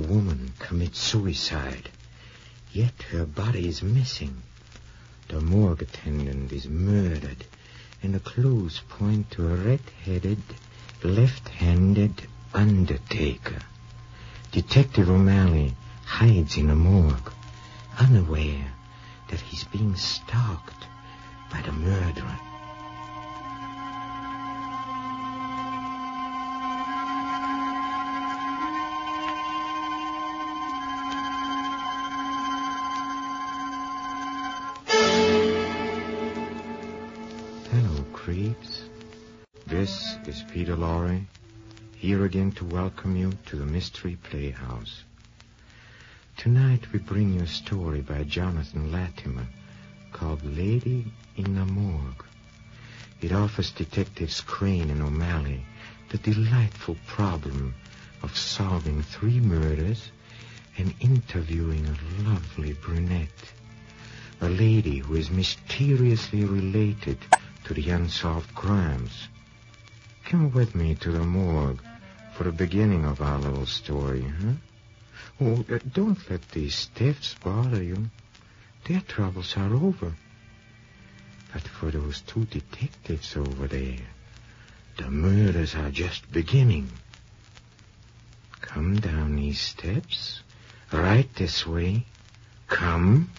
woman commits suicide, yet her body is missing. The morgue attendant is murdered, and the clues point to a red-headed, left-handed undertaker. Detective O'Malley hides in the morgue, unaware that he's being stalked by the murderer. Hello, creeps. This is Peter Lorre, here again to welcome you to the Mystery Playhouse. Tonight we bring you a story by Jonathan Latimer called Lady in the Morgue. It offers Detectives Crane and O'Malley the delightful problem of solving 3 murders and interviewing a lovely brunette, a lady who is mysteriously related to the unsolved crimes. Come with me to the morgue for the beginning of our little story, huh? Oh, don't let these stiffs bother you. Their troubles are over. But for those 2 detectives over there, the murders are just beginning. Come down these steps, right this way. Come.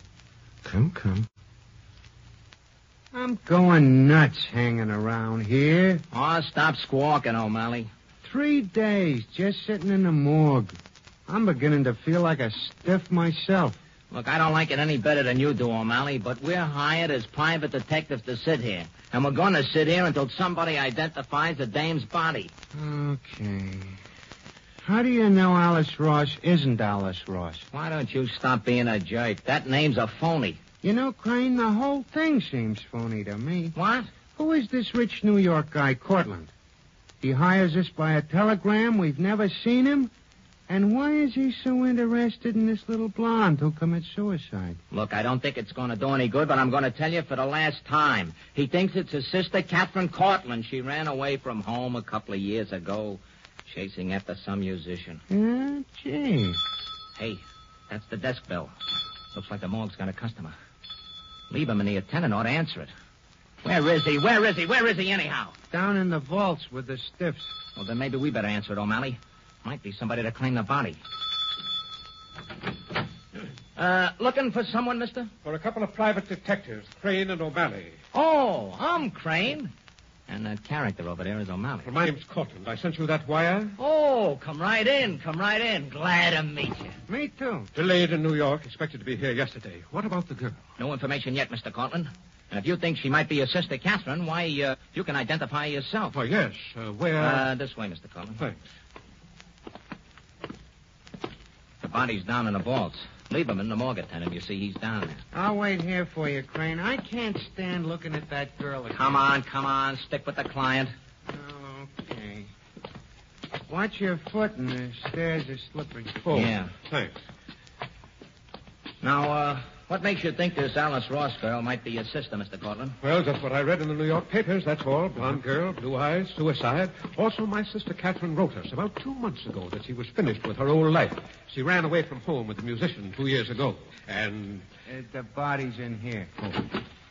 I'm going nuts hanging around here. Oh, stop squawking, O'Malley. 3 days just sitting in the morgue. I'm beginning to feel like a stiff myself. Look, I don't like it any better than you do, O'Malley, but we're hired as private detectives to sit here. And we're going to sit here until somebody identifies the dame's body. Okay. How do you know Alice Ross isn't Alice Ross? Why don't you stop being a jerk? That name's a phony. You know, Crane, the whole thing seems phony to me. What? Who is this rich New York guy, Cortland? He hires us by a telegram. We've never seen him. And why is he so interested in this little blonde who commits suicide? Look, I don't think it's going to do any good, but I'm going to tell you for the last time. He thinks it's his sister, Catherine Cortland. She ran away from home a couple of years ago, chasing after some musician. Yeah, gee. Hey, that's the desk bell. Looks like the morgue's got a customer. Lieberman, the attendant, ought to answer it. Where is he? Where is he anyhow? Down in the vaults with the stiffs. Well, then maybe we better answer it, O'Malley. Might be somebody to claim the body. Looking for someone, mister? For a couple of private detectives, Crane and O'Malley. Oh, I'm Crane. And that character over there is O'Malley. Well, my name's Cortland. I sent you that wire. Oh, come right in. Glad to meet you. Me too. Delayed in New York, expected to be here yesterday. What about the girl? No information yet, Mr. Cortland. And if you think she might be your sister, Catherine, why, you can identify yourself. Oh, yes. Where? This way, Mr. Cortland. Thanks. The body's down in the vaults. Lieberman, the morgue attendant, you see, he's down there. I'll wait here for you, Crane. I can't stand looking at that girl again. Come on. Stick with the client. Oh, okay. Watch your foot, and the stairs are slippery. Oh, yeah. Thanks. Now, what makes you think this Alice Ross girl might be your sister, Mr. Cortland? Well, just what I read in the New York papers, that's all. Blonde girl, blue eyes, suicide. Also, my sister Catherine wrote us about 2 months ago that she was finished with her old life. She ran away from home with the musician 2 years ago. And... the body's in here. Oh.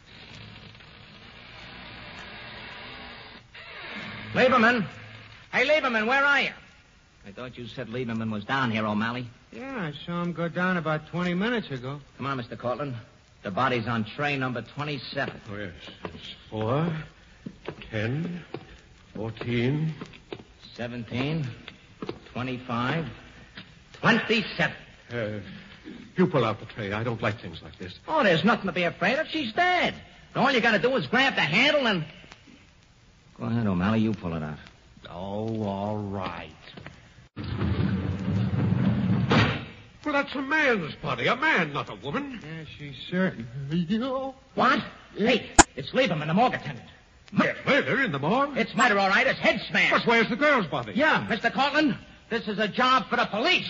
Lieberman! Hey, Lieberman, where are you? I thought you said Lieberman was down here, O'Malley. Yeah, I saw him go down about 20 minutes ago. Come on, Mr. Cortland. The body's on tray number 27. Oh, yes. It's 4, 10, 14... 17, 25, 27. You pull out the tray. I don't like things like this. Oh, there's nothing to be afraid of. She's dead. And all you got to do is grab the handle and... Go ahead, O'Malley. You pull it out. Oh, all right. Well, that's a man's body. A man, not a woman. Yeah, she's certain. What? Hey, it's Lieberman, the morgue attendant. Murder in the morgue? It's murder, all right. It's head smash. But where's the girl's body? Yeah, Mr. Cortland, this is a job for the police.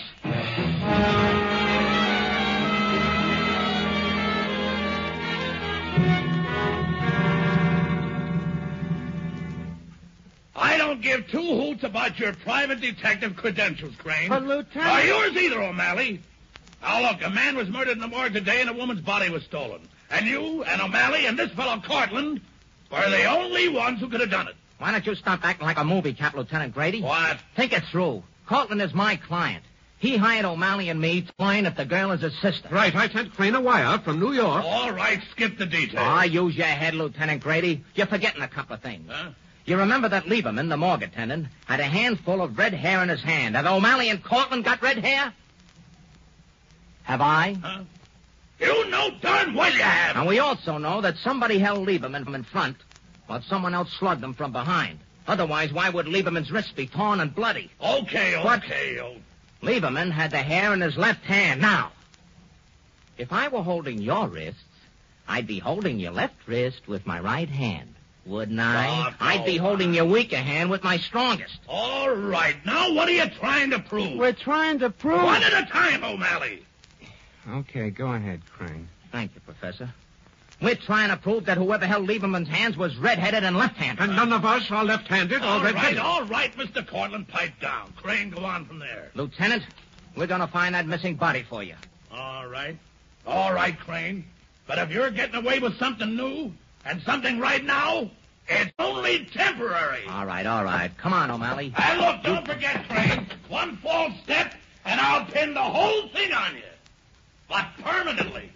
I don't give 2 hoots doubts about your private detective credentials, Crane. But, Lieutenant... Are yours either, O'Malley? Now, look, a man was murdered in the morgue today and a woman's body was stolen. And you and O'Malley and this fellow Cortland were the only ones who could have done it. Why don't you stop acting like a movie cap, Lieutenant Grady? What? Think it through. Cortland is my client. He hired O'Malley and me to find if the girl is his sister. Right, I sent Crane a wire from New York. All right, skip the details. Ah, use your head, Lieutenant Grady. You're forgetting a couple of things. Huh? You remember that Lieberman, the morgue attendant, had a handful of red hair in his hand. Have O'Malley and Cortland got red hair? Have I? Huh? You know darn well you have. And we also know that somebody held Lieberman from in front while someone else slugged him from behind. Otherwise, why would Lieberman's wrist be torn and bloody? Okay. Lieberman had the hair in his left hand. Now, if I were holding your wrists, I'd be holding your left wrist with my right hand, wouldn't I? Oh, I'd be holding your weaker hand with my strongest. All right. Now, what are you trying to prove? We're trying to prove... One at a time, O'Malley. Okay, go ahead, Crane. Thank you, Professor. We're trying to prove that whoever held Lieberman's hands was red-headed and left-handed. And none of us are left-handed or red-headed. All right, Mr. Cortland, pipe down. Crane, go on from there. Lieutenant, we're going to find that missing body for you. All right. All right, Crane. But if you're getting away with something new and something right now, it's only temporary. All right. Come on, O'Malley. And look, don't forget, Crane, one false step, and I'll pin the whole thing on you. But permanently.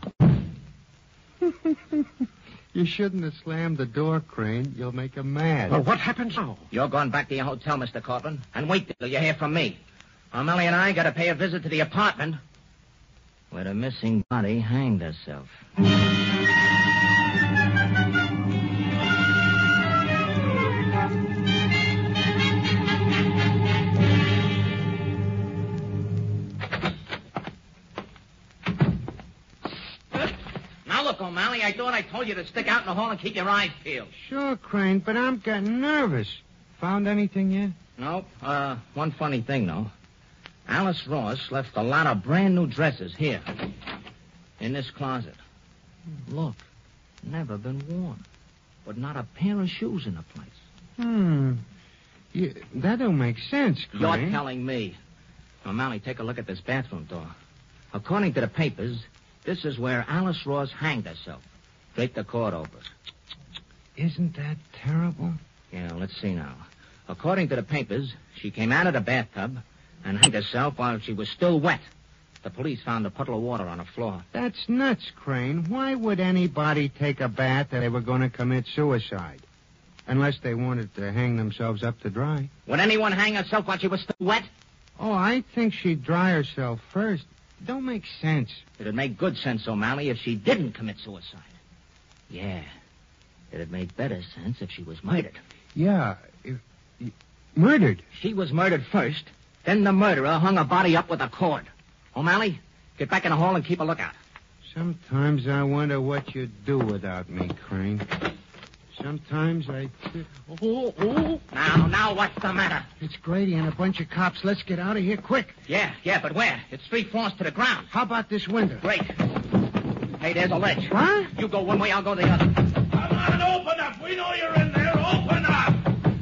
You shouldn't have slammed the door, Crane. You'll make him mad. Well, what happens now? You're going back to your hotel, Mr. Cortland, and wait till you hear from me. O'Malley and I got to pay a visit to the apartment where the missing body hanged herself. Now, look, O'Malley, I thought I told you to stick out in the hall and keep your eyes peeled. Sure, Crane, but I'm getting nervous. Found anything yet? Nope. One funny thing, though. Alice Ross left a lot of brand-new dresses here, in this closet. Look, never been worn. But not a pair of shoes in the place. That don't make sense, Crane. You're telling me. O'Malley, take a look at this bathroom door. According to the papers, this is where Alice Ross hanged herself. Draped the cord over. Isn't that terrible? Yeah, let's see now. According to the papers, she came out of the bathtub and hanged herself while she was still wet. The police found a puddle of water on the floor. That's nuts, Crane. Why would anybody take a bath if they were going to commit suicide? Unless they wanted to hang themselves up to dry. Would anyone hang herself while she was still wet? Oh, I think she'd dry herself first. Don't make sense. It'd make good sense, O'Malley, if she didn't commit suicide. Yeah. It'd make better sense if she was murdered. Yeah. Murdered? She was murdered first. Then the murderer hung her body up with a cord. O'Malley, get back in the hall and keep a lookout. Sometimes I wonder what you'd do without me, Crane. Sometimes I... Now, what's the matter? It's Grady and a bunch of cops. Let's get out of here quick. Yeah, but where? It's 3 floors to the ground. How about this window? Great. Hey, there's a ledge. Huh? You go one way, I'll go the other. Come on, open up. We know you're in there. Open up.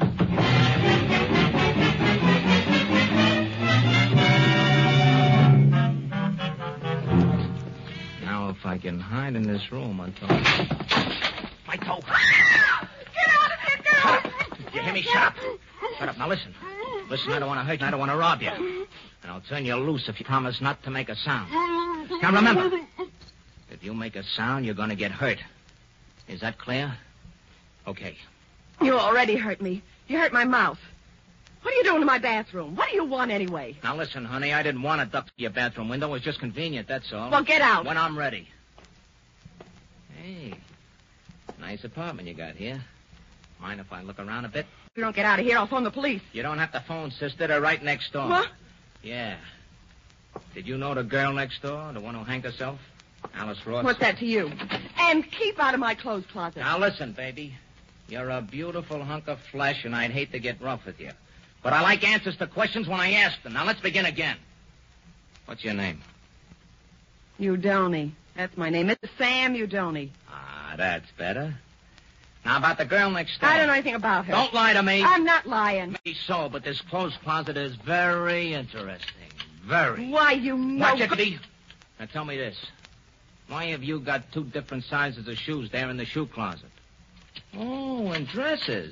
Now, if I can hide in this room until... My toe. Get out of here, girl! Shut up. You hear me? Shut up. Shut up. Now, listen. Listen, I don't want to hurt you. I don't want to rob you. And I'll turn you loose if you promise not to make a sound. Now, remember, if you make a sound, you're going to get hurt. Is that clear? Okay. You already hurt me. You hurt my mouth. What are you doing in my bathroom? What do you want anyway? Now, listen, honey, I didn't want to duck your bathroom window. It was just convenient, that's all. Well, get out. When I'm ready. Hey, nice apartment you got here. Mind if I look around a bit? If you don't get out of here, I'll phone the police. You don't have to phone, sister. They're right next door. What? Yeah. Did you know the girl next door, the one who hanged herself? Alice Ross. What's that to you? And keep out of my clothes closet. Now, listen, baby. You're a beautiful hunk of flesh, and I'd hate to get rough with you. But I like answers to questions when I ask them. Now, let's begin again. What's your name? Udoni. That's my name. It's Sam Udoni. Ah, that's better. Now, about the girl next door. I don't know anything about her. Don't lie to me. I'm not lying. Maybe so, but this clothes closet is very interesting. Very. Why, you know... Watch it, Dee. Now, tell me this. Why have you got 2 different sizes of shoes there in the shoe closet? Oh, and dresses.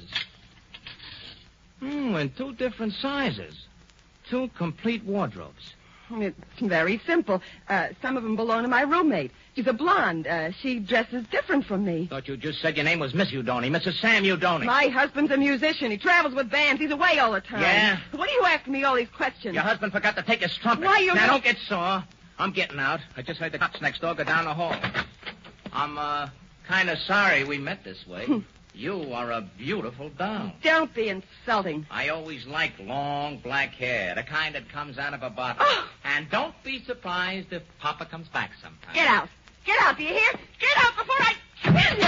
In 2 different sizes. 2 complete wardrobes. It's very simple. Some of them belong to my roommate. She's a blonde. She dresses different from me. Thought you just said your name was Miss Udoni. Mrs. Sam Udoni. My husband's a musician. He travels with bands. He's away all the time. Yeah? What are you asking me all these questions? Your husband forgot to take his trumpet. Why, you... Now, don't get sore. I'm getting out. I just heard the cops next door go down the hall. I'm, kind of sorry we met this way. You are a beautiful doll. Don't be insulting. I always liked long black hair, the kind that comes out of a bottle. Oh. And don't be surprised if Papa comes back sometime. Get out. Get out, do you hear? Get out before I kill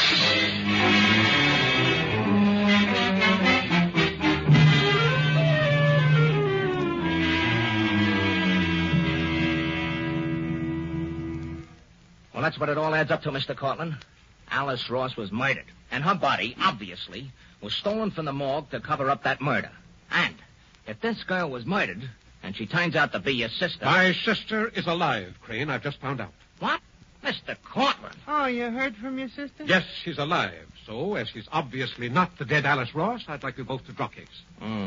you. Well, that's what it all adds up to, Mr. Cortland. Alice Ross was murdered. And her body, obviously, was stolen from the morgue to cover up that murder. And if this girl was murdered, and she turns out to be your sister... My sister is alive, Crane. I've just found out. What? Mr. Cortland? Oh, you heard from your sister? Yes, she's alive. So, as she's obviously not the dead Alice Ross, I'd like you both to drop case.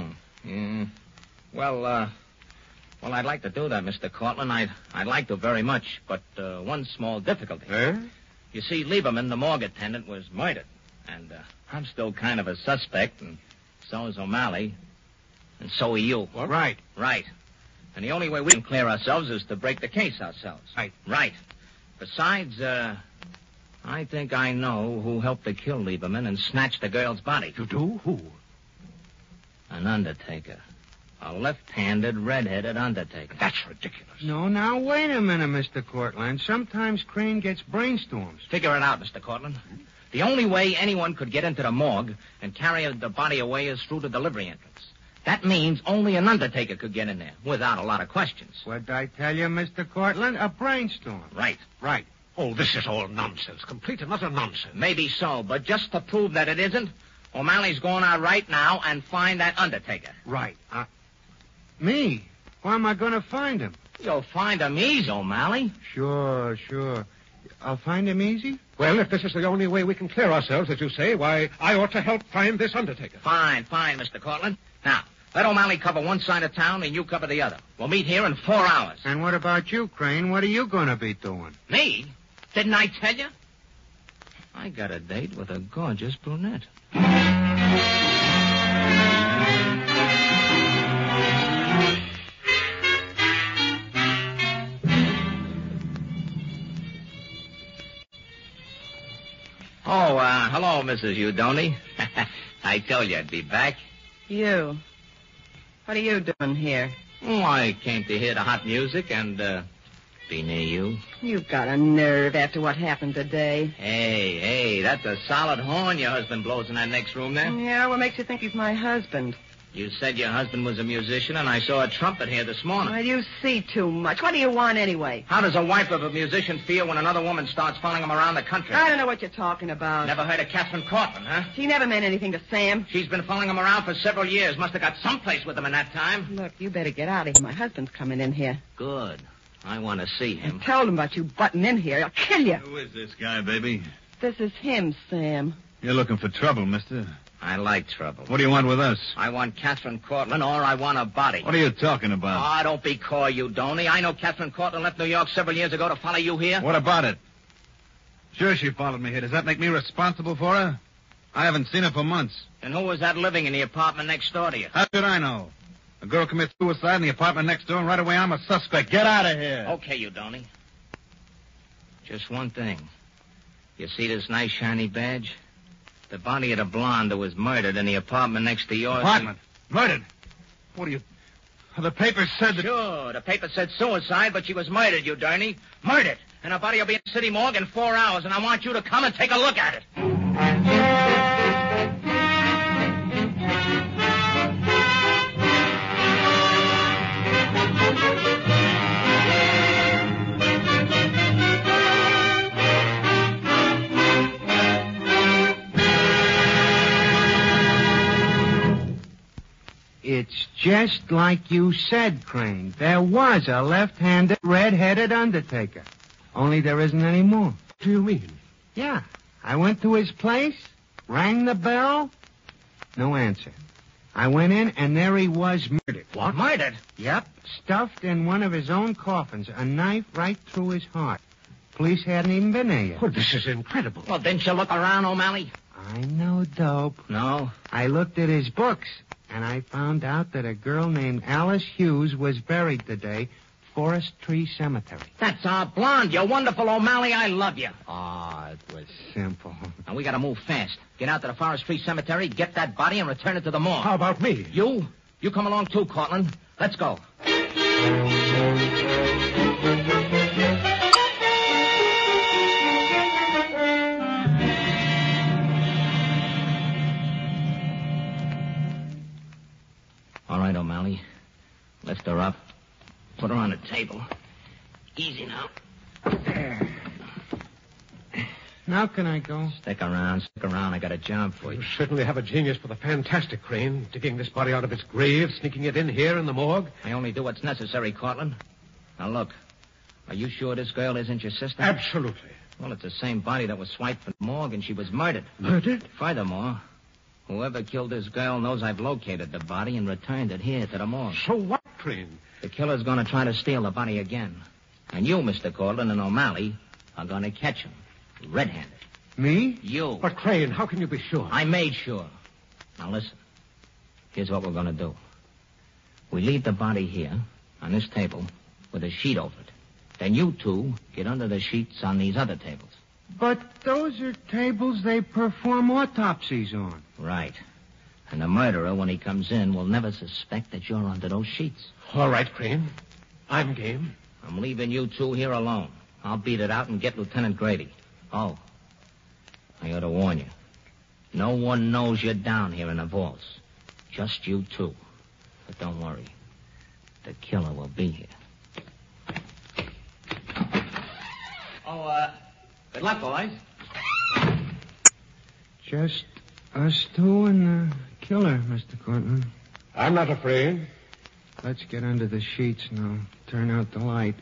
Well, I'd like to do that, Mr. Cortland. I'd like to very much, but one small difficulty. You see, Lieberman, the morgue attendant, was murdered. And I'm still kind of a suspect, and so is O'Malley. And so are you. What? Right. Right. And the only way we can clear ourselves is to break the case ourselves. Right. Right. Besides, I think I know who helped to kill Lieberman and snatch the girl's body. You do? Who? An undertaker. A left-handed, red-headed undertaker. That's ridiculous. No, now, wait a minute, Mr. Cortland. Sometimes Crane gets brainstorms. Figure it out, Mr. Cortland. The only way anyone could get into the morgue and carry the body away is through the delivery entrance. That means only an undertaker could get in there without a lot of questions. What'd I tell you, Mr. Cortland? A brainstorm. Right. Right. Oh, this is all nonsense. Complete and utter nonsense. Maybe so, but just to prove that it isn't, O'Malley's going out right now and find that undertaker. Right. Me? Where am I going to find him? You'll find him easy, O'Malley. Sure. I'll find him easy? Well, if this is the only way we can clear ourselves, as you say, why, I ought to help find this undertaker. Fine, Mr. Cortland. Now, let O'Malley cover one side of town and you cover the other. We'll meet here in 4 hours. And what about you, Crane? What are you going to be doing? Me? Didn't I tell you? I got a date with a gorgeous brunette. Oh, hello, Mrs. Udoni. I told you I'd be back. You. What are you doing here? Oh, I came to hear the hot music and, be near you. You've got a nerve after what happened today. Hey, that's a solid horn your husband blows in that next room there. Yeah, what makes you think he's my husband? You said your husband was a musician, and I saw a trumpet here this morning. Well, you see too much. What do you want anyway? How does a wife of a musician feel when another woman starts following him around the country? I don't know what you're talking about. Never heard of Catherine Cortland, huh? She never meant anything to Sam. She's been following him around for several years. Must have got someplace with him in that time. Look, you better get out of here. My husband's coming in here. Good. I want to see him. I told him about you butting in here. I'll kill you. Who is this guy, baby? This is him, Sam. You're looking for trouble, mister. I like trouble. What do you want with us? I want Catherine Cortland, or I want a body. What are you talking about? Oh, don't be coy, you Donny. I know Catherine Cortland left New York several years ago to follow you here. What about it? Sure, she followed me here. Does that make me responsible for her? I haven't seen her for months. And who was that living in the apartment next door to you? How should I know? A girl commits suicide in the apartment next door, and right away I'm a suspect. Get out of here. Okay, you Donny. Just one thing. You see this nice shiny badge? The body of the blonde who was murdered in the apartment next to yours. Apartment? Murdered? What are you... The paper said that... Sure, the paper said suicide, but she was murdered, you Donny. Murdered. And her body will be in the city morgue in 4 hours, and I want you to come and take a look at it. It's just like you said, Crane. There was a left-handed, red-headed undertaker. Only there isn't any more. What do you mean? Yeah. I went to his place, rang the bell, no answer. I went in, and there he was murdered. What? Murdered? Yep, stuffed in one of his own coffins, a knife right through his heart. Police hadn't even been there yet. Well, this is incredible. Well, didn't you look around, O'Malley? I know, Dope. No? I looked at his books, and I found out that a girl named Alice Hughes was buried today, Forest Tree Cemetery. That's our blonde. You're wonderful, O'Malley. I love you. Ah, it was simple. Now, we gotta move fast. Get out to the Forest Tree Cemetery, get that body, and return it to the morgue. How about me? You come along too, Cortland. Let's go. All right, O'Malley. Lift her up. Put her on the table. Easy now. There. Now can I go? Stick around. I got a job for you. You certainly have a genius for the fantastic, Crane. Digging this body out of its grave, sneaking it in here in the morgue. I only do what's necessary, Cortland. Now, look. Are you sure this girl isn't your sister? Absolutely. Well, it's the same body that was swiped from the morgue, and she was murdered. Murdered? Furthermore, whoever killed this girl knows I've located the body and returned it here to the morgue. So what, Crane? The killer's going to try to steal the body again. And you, Mr. Cortland and O'Malley, are going to catch him. Red-handed. Me? You. But, Crane, how can you be sure? I made sure. Now, listen. Here's what we're going to do. We leave the body here, on this table, with a sheet over it. Then you two get under the sheets on these other tables. But those are tables they perform autopsies on. Right. And the murderer, when he comes in, will never suspect that you're under those sheets. All right, Crane. I'm game. I'm leaving you two here alone. I'll beat it out and get Lieutenant Grady. Oh, I ought to warn you. No one knows you're down here in the vaults. Just you two. But don't worry. The killer will be here. Good luck, boys. Just us two and the killer, Mr. Cortland. I'm not afraid. Let's get under the sheets and I'll turn out the light.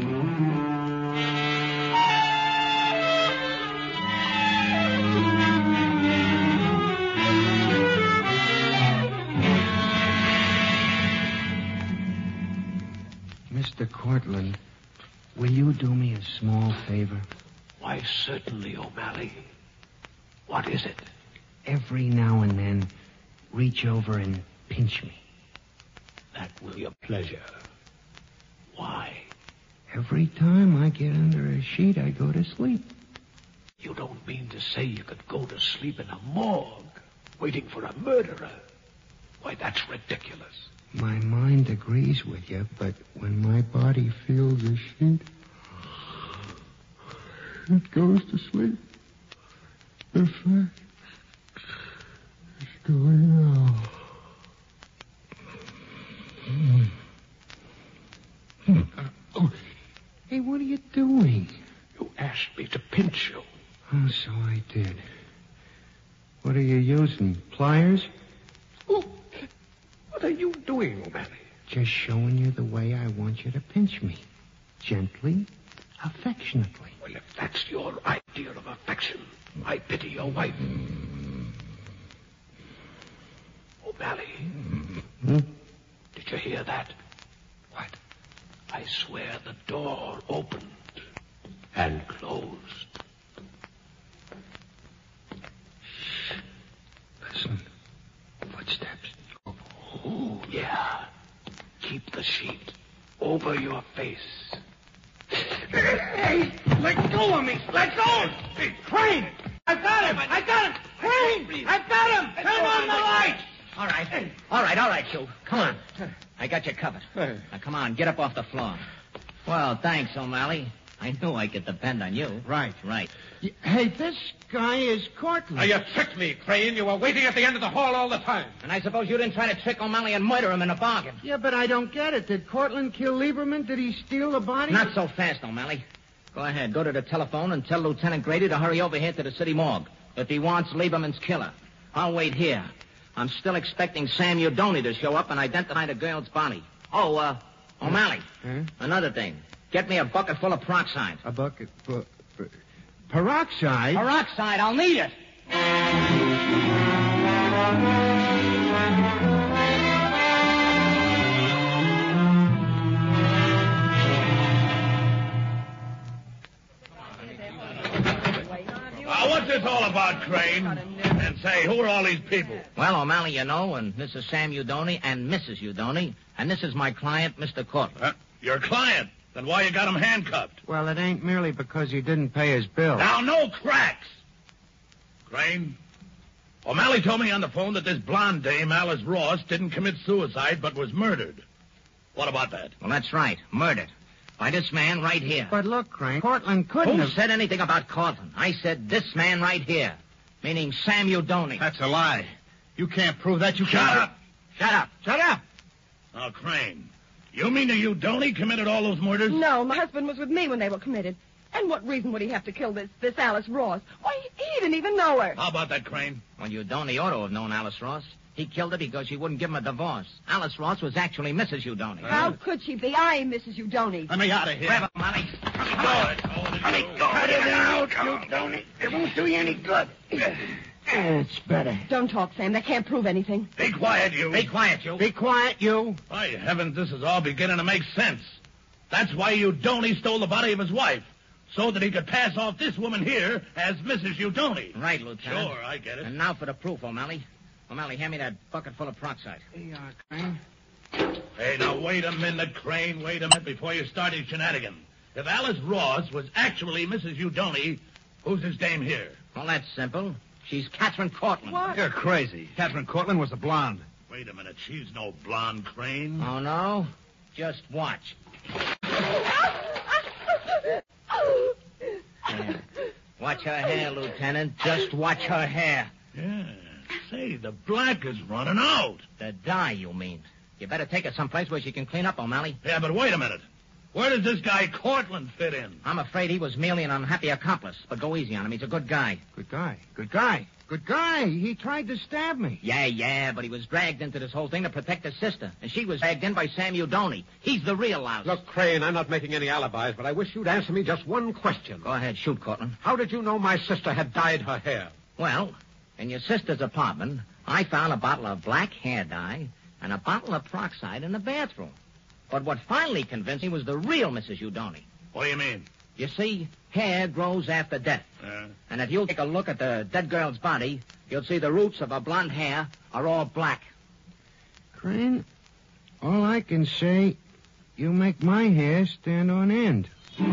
Mr. Cortland, will you do me a small favor? Why, certainly, O'Malley. What is it? Every now and then, reach over and pinch me. That will be a pleasure. Why? Every time I get under a sheet, I go to sleep. You don't mean to say you could go to sleep in a morgue, waiting for a murderer? Why, that's ridiculous. My mind agrees with you, but when my body feels a sheet, it goes to sleep. In fact, it's going now. Hey, what are you doing? You asked me to pinch you. Oh, so I did. What are you using? Pliers? Oh, what are you doing, O'Malley? Just showing you the way I want you to pinch me. Gently, affectionately. Well, if that's your idea of affection, I pity your wife. O'Malley, did you hear that? What? I swear the door opened and closed. Shh. Listen. Footsteps. Oh, yeah. Keep the sheet over your face. Hey, let go of me. Let go. Hey, Crane. I've got him. Crane. I've got him. Turn on the lights. All right, you. Come on. I got you covered. Now, come on, get up off the floor. Well, thanks, O'Malley. I knew I could depend on you. Right. Right. Hey, this guy is Cortland. Now, you tricked me, Crane. You were waiting at the end of the hall all the time. And I suppose you didn't try to trick O'Malley and murder him in a bargain. Yeah, but I don't get it. Did Cortland kill Lieberman? Did he steal the body? Not so fast, O'Malley. Go ahead, go to the telephone and tell Lieutenant Grady to hurry over here to the city morgue. If he wants Lieberman's killer, I'll wait here. I'm still expecting Sam Udoni to show up and identify the girl's body. Oh, O'Malley. Huh? Another thing. Get me a bucket full of peroxide. A bucket for peroxide? Peroxide, I'll need it. What's this all about, Crane? And say, who are all these people? Well, O'Malley, you know, and this is Sam Udoni and Mrs. Udoni, and this is my client, Mr. Cortland. Your client? Then why you got him handcuffed? Well, it ain't merely because he didn't pay his bill. Now, no cracks. Crane, O'Malley told me on the phone that this blonde dame, Alice Ross, didn't commit suicide but was murdered. What about that? Well, that's right. Murdered. By this man right here. But look, Crane, Cortland couldn't Who have... said anything about Cortland? I said this man right here, meaning Sam Udoni. That's a lie. You can't prove that. You Shut can't. up. Shut up. Shut up. Now, Crane, you mean that Udoni committed all those murders? No, my husband was with me when they were committed. And what reason would he have to kill this Alice Ross? Why, he didn't even know her. How about that, Crane? Well, Udoni ought to have known Alice Ross. He killed her because she wouldn't give him a divorce. Alice Ross was actually Mrs. Udoni. How could she be? I am Mrs. Udoni. Let me out of here. Grab him, Molly. Let me go. Cut it out, Udoni. It won't do you any good. It's better. Don't talk, Sam. That can't prove anything. Be quiet, you. Be quiet, you. Be quiet, you. By heavens, this is all beginning to make sense. That's why Udoni stole the body of his wife, so that he could pass off this woman here as Mrs. Udoni. Right, Lieutenant. Sure, I get it. And now for the proof, O'Malley. O'Malley, hand me that bucket full of peroxide. Here you are, Crane. Hey, now, wait a minute, Crane. Wait a minute before you start his shenanigans. If Alice Ross was actually Mrs. Udoni, who's this dame here? Well, that's simple. She's Catherine Cortland. What? You're crazy. Catherine Cortland was a blonde. Wait a minute. She's no blonde, Crane. Oh, no? Just watch. Yeah. Watch her hair, Lieutenant. Just watch her hair. Yeah. Say, the black is running out. The dye, you mean. You better take her someplace where she can clean up, O'Malley. Yeah, but wait a minute. Where does this guy Cortland fit in? I'm afraid he was merely an unhappy accomplice, but go easy on him. He's a good guy. Good guy. Good guy. Good guy. He tried to stab me. Yeah, but he was dragged into this whole thing to protect his sister. And she was dragged in by Sam Udoni. He's the real louse. Look, Crane, I'm not making any alibis, but I wish you'd answer me just one question. Go ahead, shoot, Cortland. How did you know my sister had dyed her hair? Well, in your sister's apartment, I found a bottle of black hair dye and a bottle of peroxide in the bathroom. But what finally convinced me was the real Mrs. Udoni. What do you mean? You see, hair grows after death. And if you'll take a look at the dead girl's body, you'll see the roots of her blonde hair are all black. Crane, all I can say, you make my hair stand on end.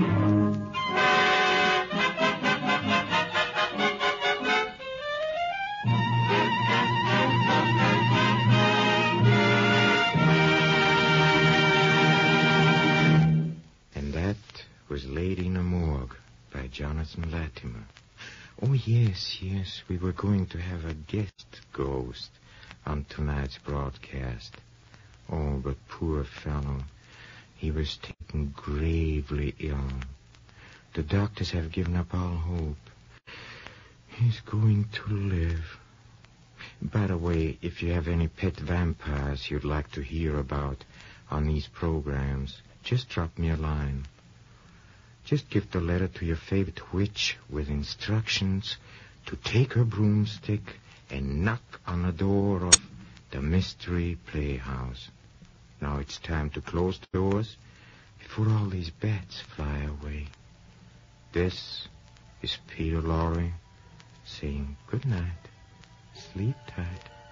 Was Laid in a Morgue by Jonathan Latimer. Oh, yes, we were going to have a guest ghost on tonight's broadcast. Oh, but poor fellow, he was taken gravely ill. The doctors have given up all hope. He's going to live. By the way, if you have any pet vampires you'd like to hear about on these programs, just drop me a line. Just give the letter to your favorite witch with instructions to take her broomstick and knock on the door of the Mystery Playhouse. Now it's time to close the doors before all these bats fly away. This is Peter Lorre saying good night. Sleep tight.